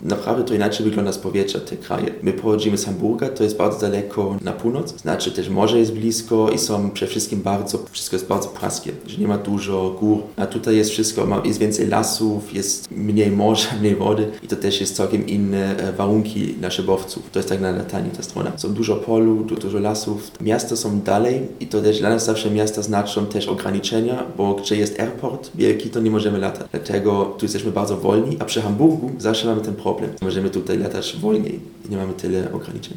Naprawdę to inaczej wygląda z powietrza te kraje. My pochodzimy z Hamburga, to jest bardzo daleko na północ. Znaczy też morze jest blisko i są przede wszystkim wszystko jest bardzo płaskie, że nie ma dużo gór. A tutaj jest wszystko, jest więcej lasów, jest mniej morza, mniej wody i to też jest całkiem inne warunki dla szybowców. To jest tak na lataniu ta strona. Są dużo polu, dużo lasów. Miasta są dalej i to też dla nas zawsze miasta znaczą też ograniczenia, bo gdzie jest airport wielki, to nie możemy latać. Dlatego tu jesteśmy bardzo wolni, a przy Hamburgu zawsze mamy ten problem. Możemy tutaj latać wolniej i nie mamy tyle ograniczeń.